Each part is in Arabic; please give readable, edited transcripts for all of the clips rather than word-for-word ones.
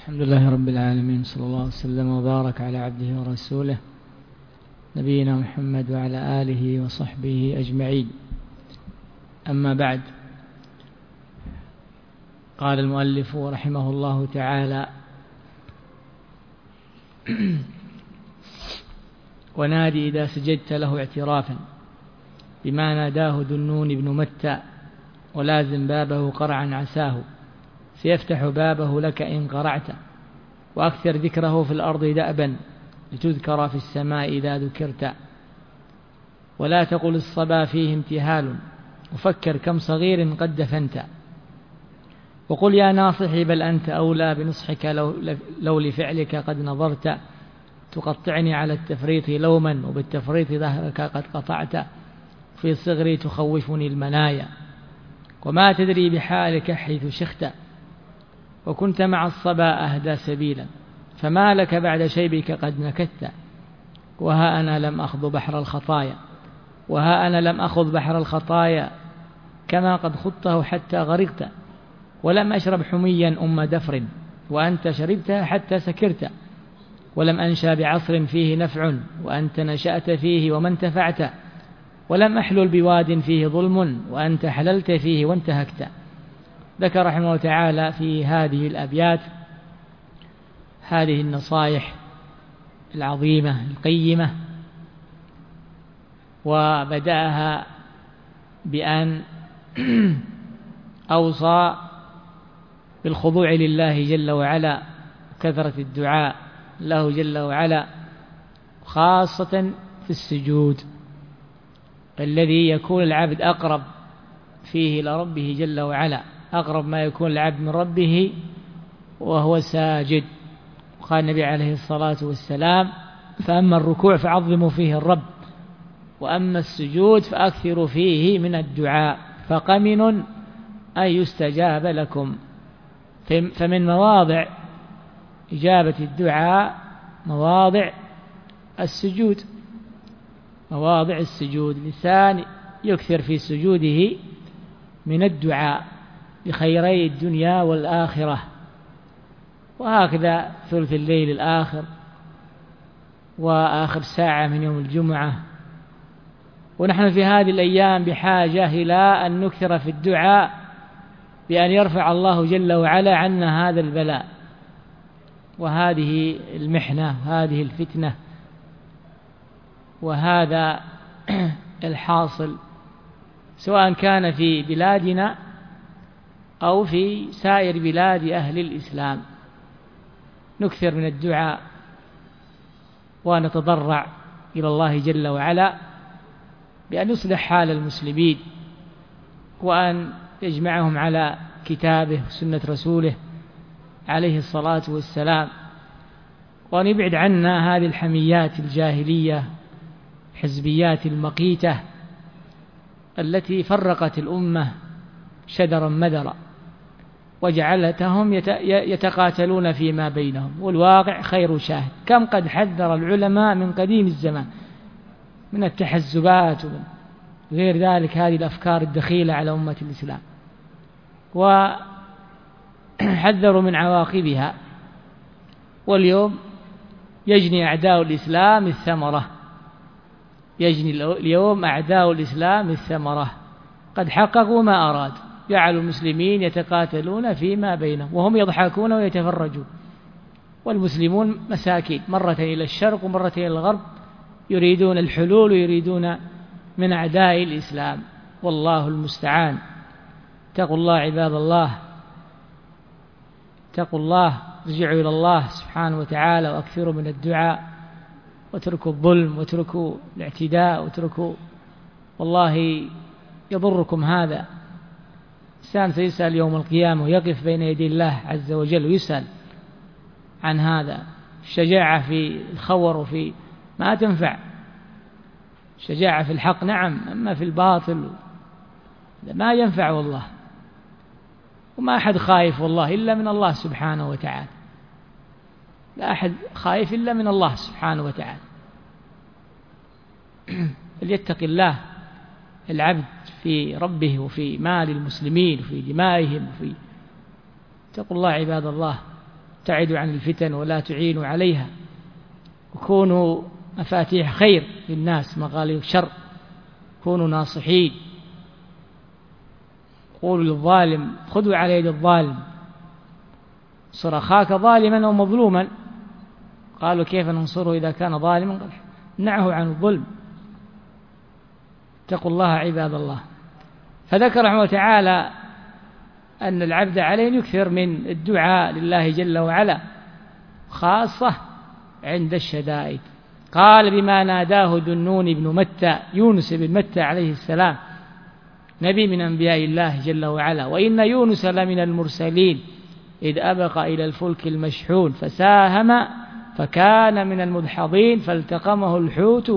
الحمد لله رب العالمين، صلى الله وسلم وبارك على عبده ورسوله نبينا محمد وعلى آله وصحبه أجمعين. أما بعد، قال المؤلف رحمه الله تعالى: ونادي إذا سجدت له اعترافا بما ناداه ذنون بن متى، ولازم بابه قرعا عساه، سيفتح بابه لك إن قرعت، وأكثر ذكره في الأرض دأبا لتذكر في السماء إذا ذكرت، ولا تقل الصبا فيه امتهال، وفكر كم صغير قد دفنت، وقل يا ناصحي بل أنت أولى بنصحك لو لفعلك قد نظرت، تقطعني على التفريط لوما وبالتفريط ظهرك قد قطعت، في صغري تخوفني المنايا وما تدري بحالك حيث شخت، وكنت مع الصبا أهدى سبيلا فما لك بعد شيبك قد نكت، وها أنا لم أخض بحر الخطايا وها أنا لم أخض بحر الخطايا كما قد خضته حتى غرقت، ولم أشرب حميا أم دفر وأنت شربتها حتى سكرت، ولم أنشأ بعصر فيه نفع وأنت نشأت فيه وما انتفعت، ولم أحلل بواد فيه ظلم وأنت حللت فيه وانتهكت. ذكر رحمه الله تعالى في هذه الأبيات هذه النصائح العظيمة القيمة، وبدأها بأن أوصى بالخضوع لله جل وعلا، كثرة الدعاء له جل وعلا، خاصة في السجود الذي يكون العبد أقرب فيه إلى ربه جل وعلا، أقرب ما يكون العبد من ربه وهو ساجد. قال النبي عليه الصلاة والسلام: فأما الركوع فعظموا فيه الرب، وأما السجود فأكثروا فيه من الدعاء، فقمن أن يستجاب لكم. فمن مواضع إجابة الدعاء مواضع السجود، مواضع السجود. لسان يكثر في سجوده من الدعاء بخيري الدنيا والآخرة، وهكذا ثلث الليل الآخر وآخر ساعة من يوم الجمعة. ونحن في هذه الأيام بحاجة إلى أن نكثر في الدعاء بأن يرفع الله جل وعلا عنا هذا البلاء وهذه المحنة وهذه الفتنة وهذا الحاصل، سواء كان في بلادنا أو في سائر بلاد أهل الإسلام. نكثر من الدعاء ونتضرع إلى الله جل وعلا بأن يصلح حال المسلمين، وأن يجمعهم على كتابه وسنة رسوله عليه الصلاة والسلام، وأن يبعد عنا هذه الحميات الجاهلية حزبيات المقيتة التي فرقت الأمة شدرا مدرا وجعلتهم يتقاتلون فيما بينهم، والواقع خير شاهد. كم قد حذر العلماء من قديم الزمان من التحزبات ومن غير ذلك، هذه الأفكار الدخيلة على أمة الإسلام، وحذروا من عواقبها. واليوم يجني أعداء الإسلام الثمرة، يجني اليوم أعداء الإسلام الثمرة، قد حققوا ما أراد، جعلوا المسلمين يتقاتلون فيما بينهم وهم يضحكون ويتفرجون، والمسلمون مساكين، مرة إلى الشرق ومرة إلى الغرب، يريدون الحلول ويريدون من أعداء الإسلام، والله المستعان. اتقوا الله عباد الله، اتقوا الله، ارجعوا إلى الله سبحانه وتعالى، وأكثروا من الدعاء، واتركوا الظلم، واتركوا الاعتداء، واتركوا، والله يضركم هذا. الإنسان سيسأل يوم القيامة ويقف بين يدي الله عز وجل ويسأل عن هذا. الشجاعة في الخور وفي ما تنفع، شجاعة في الحق نعم، أما في الباطل ما ينفع والله. وما أحد خايف والله إلا من الله سبحانه وتعالى، لا أحد خايف إلا من الله سبحانه وتعالى. فليتق الله العبد في ربه وفي مال المسلمين وفي دمائهم اتقوا الله عباد الله. ابتعدوا عن الفتن ولا تعينوا عليها، وكونوا مفاتيح خير للناس مغاليق شر، كونوا ناصحين. قولوا للظالم خذوا على يد الظالم، انصر أخاك ظالما أو مظلوما. قالوا كيف ننصره إذا كان ظالما؟ قال نعه عن الظلم. اتقوا الله عباد الله. فذكر رحمه تعالى أن العبد عليه أن يكثر من الدعاء لله جل وعلا، خاصة عند الشدائد. قال بما ناداه ذنون بن متى، يونس بن متى عليه السلام، نبي من أنبياء الله جل وعلا: وإن يونس لمن المرسلين إذ أبق إلى الفلك المشحون فساهم فكان من المدحضين فالتقمه الحوت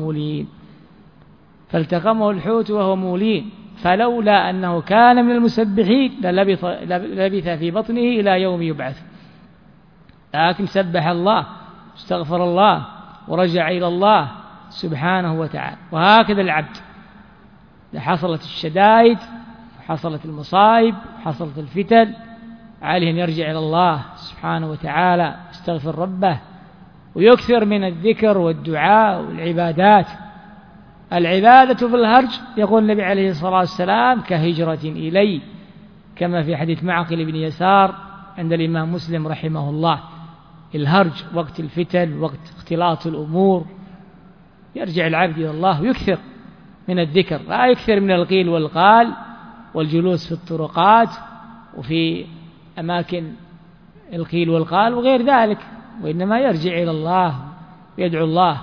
وهو مولين فلولا أنه كان من المسبحين للبث في بطنه إلى يوم يبعث. لكن سبح الله، استغفر الله، ورجع إلى الله سبحانه وتعالى. وهكذا العبد إذا حصلت الشدائد وحصلت المصائب وحصلت الفتن عليه أن يرجع إلى الله سبحانه وتعالى، يستغفر ربه، ويكثر من الذكر والدعاء والعبادات. العبادة في الهرج يقول النبي عليه الصلاة والسلام كهجرة إلي، كما في حديث معقل بن يسار عند الإمام مسلم رحمه الله. الهرج وقت الفتن، وقت اختلاط الأمور، يرجع العبد إلى الله ويكثر من الذكر، لا يكثر من القيل والقال والجلوس في الطرقات وفي أماكن القيل والقال وغير ذلك، وإنما يرجع إلى الله ويدعو الله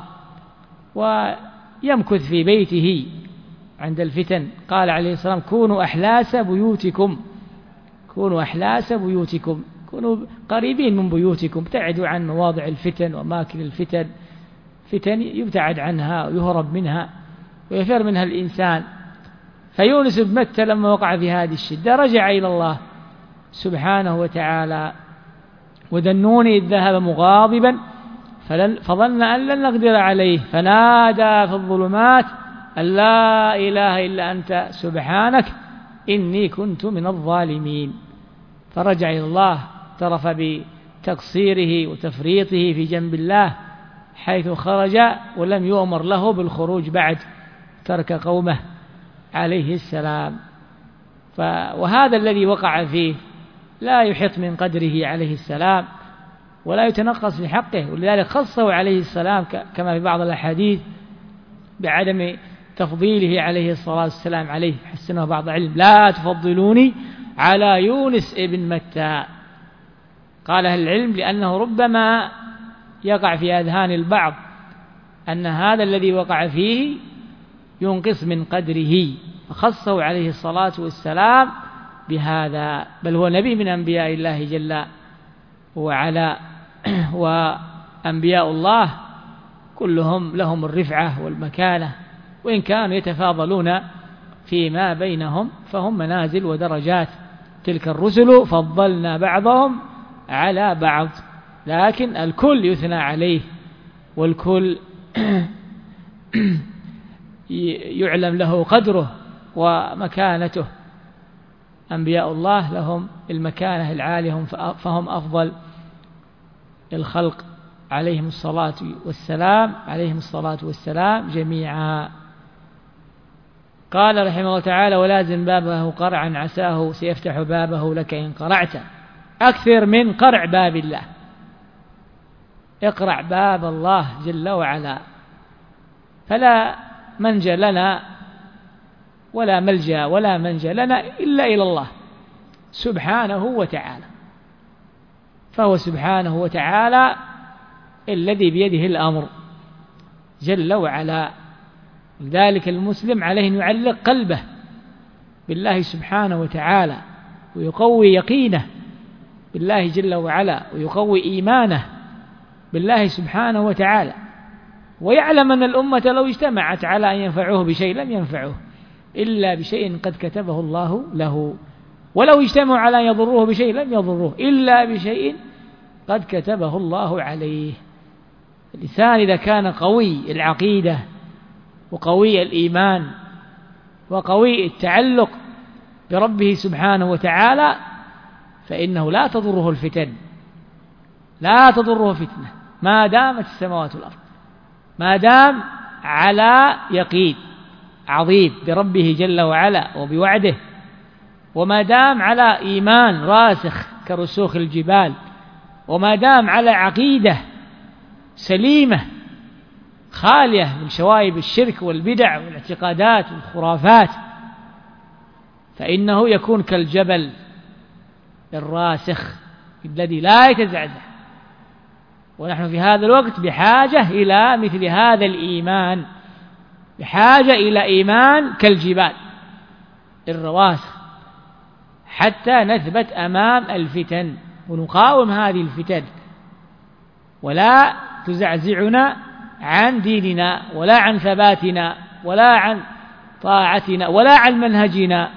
ويمكث في بيته عند الفتن. قال عليه السلام: كونوا أحلاس بيوتكم، كونوا قريبين من بيوتكم، ابتعدوا عن مواضع الفتن وأماكن الفتن. فتن يبتعد عنها ويهرب منها ويفر منها الإنسان. فيونس بن متى لما وقع في هذه الشدة رجع إلى الله سبحانه وتعالى. وذنون إذ ذهب مغاضبا فظن أن لن نقدر عليه فنادى في الظلمات أن لا إله إلا أنت سبحانك إني كنت من الظالمين. فرجع إلى الله، اعترف بتقصيره وتفريطه في جنب الله حيث خرج ولم يؤمر له بالخروج بعد، ترك قومه عليه السلام. وهذا الذي وقع فيه لا يحط من قدره عليه السلام ولا يتنقص بحقه، ولذلك خصه عليه السلام كما في بعض الأحاديث بعدم تفضيله عليه الصلاة والسلام عليه. حسنه بعض العلم: لا تفضلوني على يونس ابن متى. قال أهل العلم لأنه ربما يقع في أذهان البعض أن هذا الذي وقع فيه ينقص من قدره، فخصه عليه الصلاة والسلام بهذا، بل هو نبي من أنبياء الله جل وعلا. وأنبياء الله كلهم لهم الرفعة والمكانة، وإن كانوا يتفاضلون فيما بينهم فهم منازل ودرجات. تلك الرسل فضلنا بعضهم على بعض، لكن الكل يثنى عليه والكل يعلم له قدره ومكانته. أنبياء الله لهم المكانة العالية، فهم أفضل الخلق عليهم الصلاة والسلام جميعا. قال رحمه الله تعالى: ولازم بابه قرعا عساه سيفتح بابه لك إن قرعت. أكثر من قرع باب الله، اقرع باب الله جل وعلا، فلا منجى لنا ولا ملجأ ولا منجى لنا إلا إلى الله سبحانه وتعالى. فهو سبحانه وتعالى الذي بيده الأمر جل وعلا. لذلك المسلم عليه أن يعلق قلبه بالله سبحانه وتعالى، ويقوي يقينه بالله جل وعلا، ويقوي إيمانه بالله سبحانه وتعالى، ويعلم أن الأمة لو اجتمعت على أن ينفعوه بشيء لم ينفعوه إلا بشيء قد كتبه الله له، ولو اجتمعوا على أن يضروه بشيء لم يضروه إلا بشيء قد كتبه الله عليه. الإنسان إذا كان قوي العقيدة وقوي الإيمان وقوي التعلق بربه سبحانه وتعالى فإنه لا تضره الفتن لا تضره فتنة ما دامت السماوات والأرض، ما دام على يقين عظيم بربه جل وعلا وبوعده، وما دام على إيمان راسخ كرسوخ الجبال، وما دام على عقيدة سليمة خالية من شوائب الشرك والبدع والاعتقادات والخرافات، فإنه يكون كالجبل الراسخ الذي لا يتزعزع. ونحن في هذا الوقت بحاجة إلى مثل هذا الإيمان، بحاجة إلى إيمان كالجبال الرواسخ، حتى نثبت أمام الفتن ونقاوم هذه الفتن، ولا تزعزعنا عن ديننا ولا عن ثباتنا ولا عن طاعتنا ولا عن منهجنا.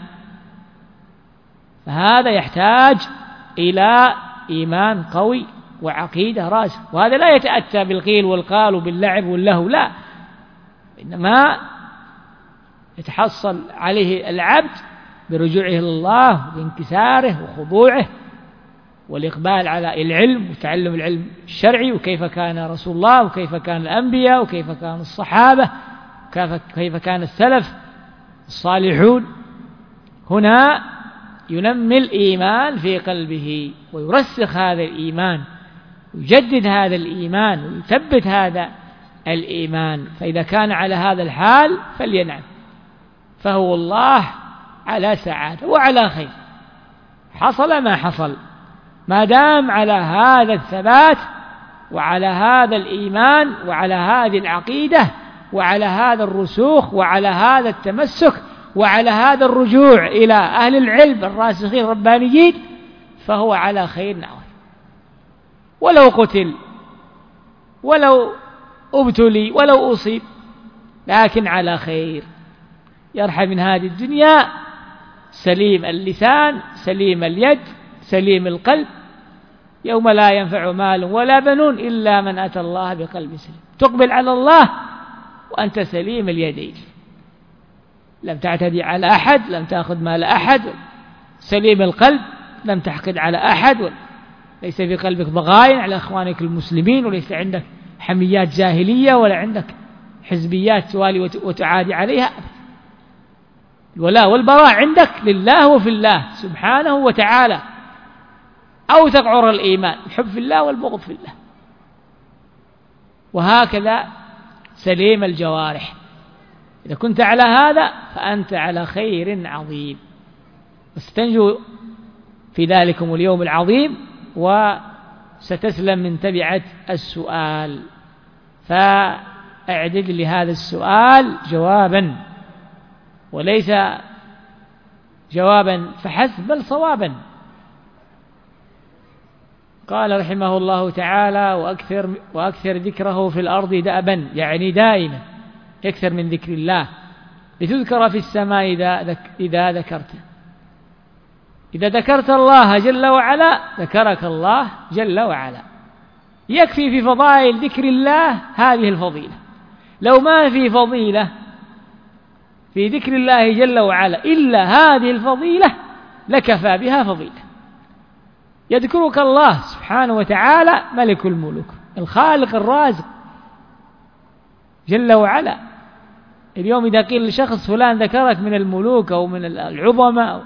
فهذا يحتاج إلى إيمان قوي وعقيدة راسخة، وهذا لا يتأتى بالقيل والقال وباللعب واللهو، لا، إنما يتحصل عليه العبد برجوعه إلى الله بانكساره وخضوعه والإقبال على العلم وتعلم العلم الشرعي، وكيف كان رسول الله وكيف كان الأنبياء وكيف كان الصحابة وكيف كان السلف الصالحون. هنا ينمي الإيمان في قلبه ويرسخ هذا الإيمان ويجدد هذا الإيمان ويثبت هذا الإيمان. فإذا كان على هذا الحال فلينعم، فهو الله على سعادة وعلى خير، حصل ما حصل، ما دام على هذا الثبات وعلى هذا الإيمان وعلى هذه العقيدة وعلى هذا الرسوخ وعلى هذا التمسك وعلى هذا الرجوع إلى أهل العلم الراسخين الربانيين، فهو على خير عظيم. ولو قتل ولو ابتلي ولو أصيب، لكن على خير، يرحم من هذه الدنيا سليم اللسان سليم اليد سليم القلب، يوم لا ينفع مال ولا بنون إلا من أتى الله بقلب سليم. تقبل على الله وأنت سليم اليدين، لم تعتدي على أحد، لم تأخذ مال أحد، سليم القلب، لم تحقد على أحد، ليس في قلبك ضغائن على أخوانك المسلمين، وليس عندك حميات جاهلية ولا عندك حزبيات توالي وتعادي عليها. الولاء والبراء عندك لله وفي الله سبحانه وتعالى، أو تقعر الإيمان، الحب في الله والبغض في الله. وهكذا سليم الجوارح، إذا كنت على هذا فأنت على خير عظيم، وستنجو في ذلكم اليوم العظيم، وستسلم من تبعة السؤال. فأعدد لهذا السؤال جوابا، وليس جوابا فحسب بل صوابا. قال رحمه الله تعالى: وأكثر ذكره في الأرض دأبا، يعني دائما يكثر من ذكر الله، لتذكر في السماء إذا ذكرت. إذا ذكرت الله جل وعلا ذكرك الله جل وعلا. يكفي في فضائل ذكر الله هذه الفضيلة، لو ما في فضيلة في ذكر الله جل وعلا إلا هذه الفضيلة لكفى بها فضيلة. يذكرك الله سبحانه وتعالى ملك الملوك الخالق الرازق جل وعلا. اليوم إذا قيل لشخص فلان ذكرك من الملوك أو من العظماء،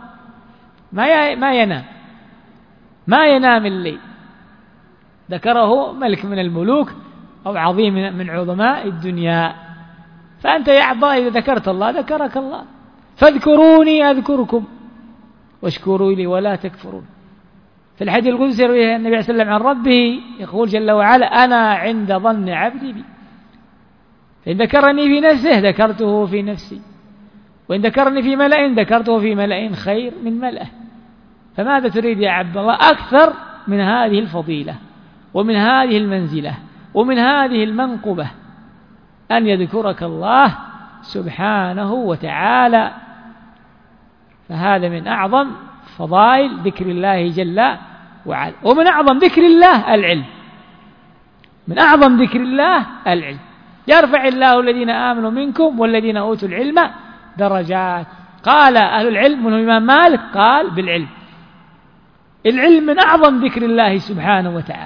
ما ينام الليل، ذكره ملك من الملوك أو عظيم من عظماء الدنيا. فأنت يا عبد الله إذا ذكرت الله ذكرك الله. فاذكروني أذكركم واشكروا لي ولا تكفرون. في الحديث القدسي يرويه النبي صلى الله عليه وسلم عن ربه يقول جل وعلا: أنا عند ظن عبدي بي، فإن ذكرني في نفسه ذكرته في نفسي، وإن ذكرني في ملأ ذكرته في ملأ خير من ملأه. فماذا تريد يا عبد الله أكثر من هذه الفضيلة ومن هذه المنزلة ومن هذه المنقبة، أن يذكرك الله سبحانه وتعالى. فهذا من أعظم فضائل ذكر الله جل وعلا. ومن أعظم ذكر الله العلم، من أعظم ذكر الله العلم. يرفع الله الذين آمنوا منكم والذين أوتوا العلم درجات. قال أهل العلم منهم الإمام مالك قال بالعلم. العلم من أعظم ذكر الله سبحانه وتعالى،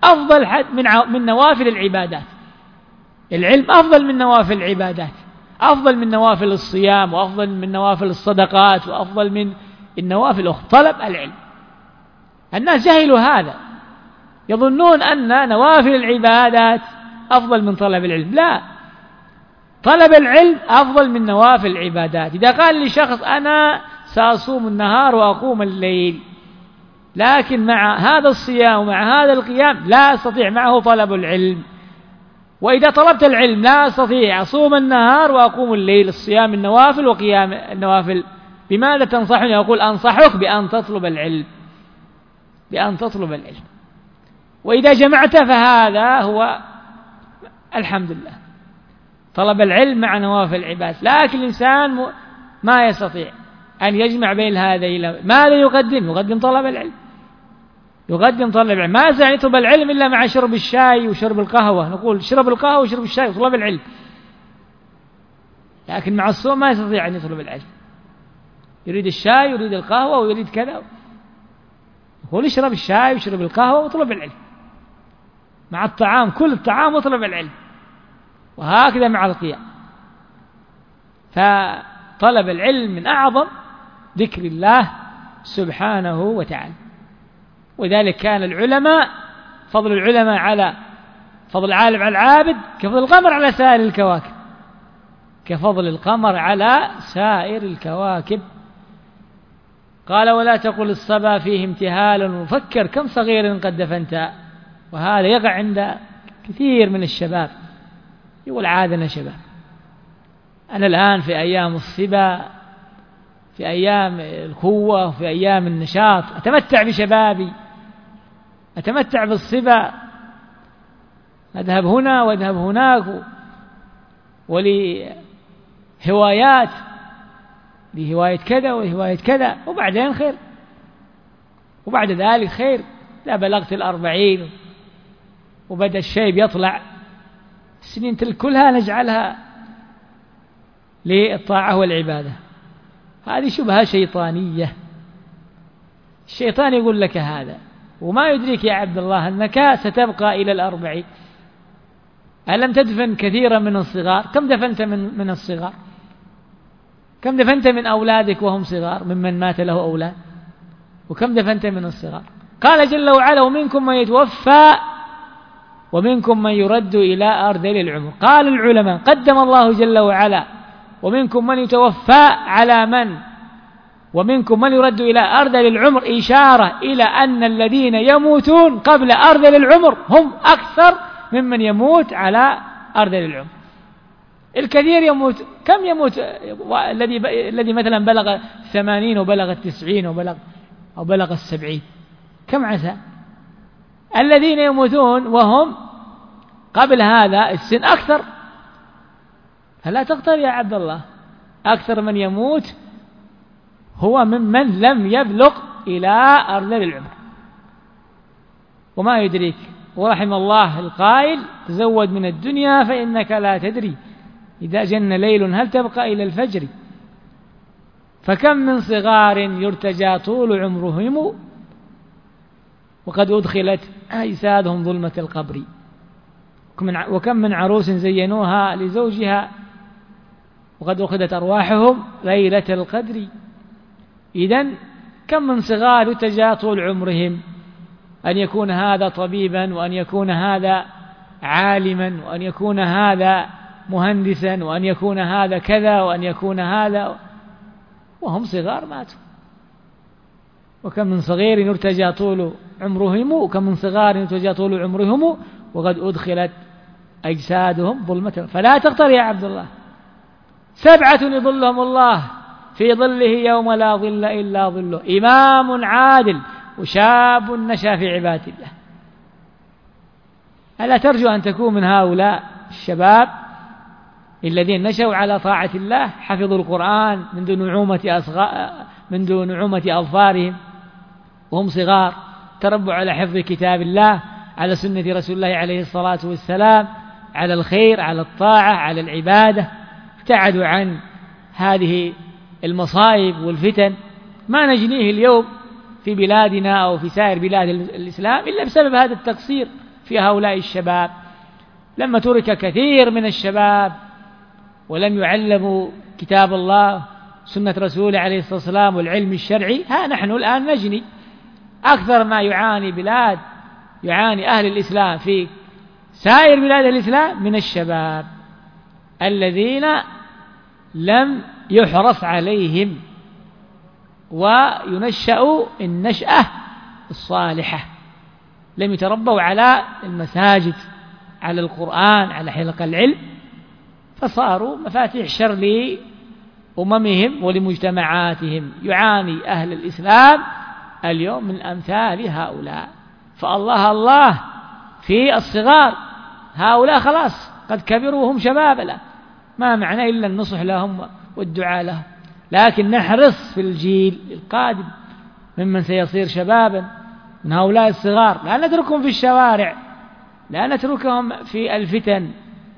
أفضل من نوافل العبادات. العلم أفضل من نوافل العبادات، أفضل من نوافل الصيام، وأفضل من نوافل الصدقات، وأفضل من النوافل الأخرى. طلب العلم، الناس جهلوا هذا، يظنون أن نوافل العبادات أفضل من طلب العلم. لا، طلب العلم أفضل من نوافل العبادات. إذا قال لشخص أنا سأصوم النهار وأقوم الليل، لكن مع هذا الصيام ومع هذا القيام لا أستطيع معه طلب العلم، وإذا طلبت العلم لا أستطيع أصوم النهار وأقوم الليل، الصيام النوافل وقيام النوافل، بماذا تنصحني؟ أقول أنصحك بأن تطلب العلم، بأن تطلب العلم. وإذا جمعت فهذا هو الحمد لله، طلب العلم مع نوافل العباد. لكن الإنسان ما يستطيع أن يجمع بين هذين. ماذا يقدم؟ يقدم طلب العلم، يقدم طلب العلم. ما يستطيع يطلب العلم إلا مع شرب الشاي وشرب القهوة، نقول شرب القهوة وشرب الشاي وطلب العلم، لكن مع الصوم ما يستطيع أن يطلب العلم. يريد الشاي ويريد القهوة ويريد كذا، يقول اشرب الشاي وشرب القهوة وطلب العلم. مع الطعام، كل الطعام وطلب العلم، وهكذا مع القيام. فطلب العلم من أعظم ذكر الله سبحانه وتعالى. وذلك كان العلماء، فضل العلماء على فضل العالم على العابد كفضل القمر على سائر الكواكب، كفضل القمر على سائر الكواكب. قال ولا تقل الصبا فيه امتهال وفكر كم صغير قد دفنت. وهذا يقع عند كثير من الشباب، يقول عادنا شباب، أنا الآن في أيام الصبا، في أيام القوة، في أيام النشاط، أتمتع بشبابي، أتمتع بالصبا، أذهب هنا وأذهب هناك، ولي هوايات، لي هواية كذا وهواية كذا، وبعدين خير، وبعد ذلك خير. لا بلغت 40 وبدأ الشيب يطلع، السنين تلك كلها نجعلها للطاعة والعبادة. هذه شبهة شيطانية، الشيطان يقول لك هذا، وما يدريك يا عبد الله أنك ستبقى إلى 40. ألم تدفن كثيرا من الصغار؟ كم دفنت من الصغار؟ كم دفنت من أولادك وهم صغار، ممن مات له أولاد؟ وكم دفنت من الصغار؟ قال جل وعلا ومنكم من يتوفى ومنكم من يرد إلى أرذل العمر. قال العلماء قدم الله جل وعلا ومنكم من يتوفى على من؟ ومنكم من يرد إلى أرذل العمر، إشارة إلى أن الذين يموتون قبل أرذل العمر هم أكثر ممن يموت على أرذل العمر. الكثير يموت، كم يموت الذي مثلا بلغ 80 وبلغ 90 وبلغ 70؟ كم عسى؟ الذين يموتون وهم قبل هذا السن أكثر. فلا تغتر يا عبد الله، أكثر من يموت هو ممن لم يبلغ إلى أرذل العمر. وما يدريك، ورحم الله القائل تزود من الدنيا فإنك لا تدري إذا جن ليل هل تبقى إلى الفجر. فكم من صغار يرتجى طول عمرهم وقد أدخلت أجسادهم ظلمة القبر، وكم من عروس زينوها لزوجها وقد أخذت أرواحهم ليلة القدر. إذن كم من صغار يرتجى طول عمرهم، أن يكون هذا طبيبا، وأن يكون هذا عالما، وأن يكون هذا مهندسا، وأن يكون هذا كذا، وأن يكون هذا، وهم صغار ماتوا. وكم من صغير يرتجى طول عمرهم، وكم من صغار يرتجى طول عمرهم وقد أدخلت أجسادهم ظلمة. فلا تغتر يا عبد الله، 7 يظلهم الله في ظله يوم لا ظل إلا ظله، إمام عادل وشاب نشأ في عبادة الله. ألا ترجو أن تكون من هؤلاء الشباب الذين نشأوا على طاعة الله، حفظوا القرآن منذ نعومة أظفارهم وهم صغار، تربوا على حفظ كتاب الله، على سنة رسول الله عليه الصلاة والسلام، على الخير، على الطاعة، على العبادة، ابتعدوا عن هذه المصائب والفتن. ما نجنيه اليوم في بلادنا أو في سائر بلاد الإسلام إلا بسبب هذا التقصير في هؤلاء الشباب. لما ترك كثير من الشباب ولم يعلموا كتاب الله سنة رسوله عليه الصلاة والسلام والعلم الشرعي، ها نحن الآن نجني. أكثر ما يعاني أهل الإسلام في سائر بلاد الإسلام من الشباب الذين لم يحرص عليهم وينشأوا النشأة الصالحة، لم يتربوا على المساجد، على القرآن، على حلق العلم، فصاروا مفاتيح شر لأممهم ولمجتمعاتهم. يعاني أهل الإسلام اليوم من أمثال هؤلاء. فالله في الصغار، هؤلاء خلاص قد كبروا وهم شباب الآن، ما معنى إلا النصح لهم والدعاء لهم، لكن نحرص في الجيل القادم ممن سيصير شبابا من هؤلاء الصغار، لا نتركهم في الشوارع، لا نتركهم في الفتن،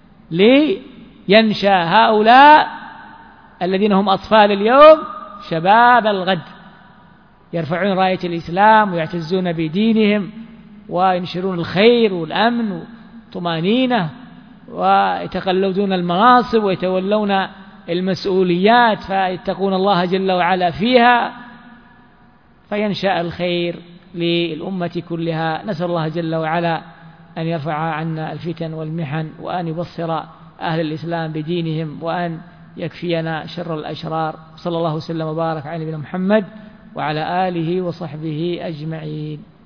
لينشأ هؤلاء الذين هم أطفال اليوم شباب الغد، يرفعون راية الإسلام ويعتزون بدينهم وينشرون الخير والأمن والطمأنينة، ويتقلدون المناصب ويتولون المسؤوليات فيتقون الله جل وعلا فيها، فينشأ الخير للأمة كلها. نسأل الله جل وعلا أن يرفع عنا الفتن والمحن، وأن يبصر أهل الإسلام بدينهم، وأن يكفينا شر الأشرار. صلى الله وسلم وبارك على نبينا محمد وعلى آله وصحبه أجمعين.